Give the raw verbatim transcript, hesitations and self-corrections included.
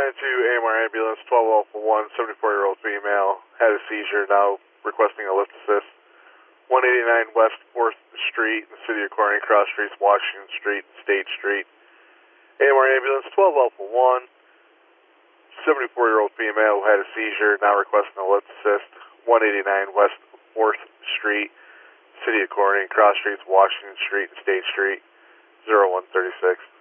nine two A M R ambulance, twelve Alpha one, seventy-four-year-old female, had a seizure, now requesting a lift assist. one eighty-nine West fourth Street, in the city of Corning, cross streets, Washington Street, State Street. A M R ambulance, twelve Alpha one, seventy-four-year-old female who had a seizure, now requesting a lift assist. one eighty-nine West fourth Street, city of Corning, cross streets, Washington Street, State Street, zero one thirty-six.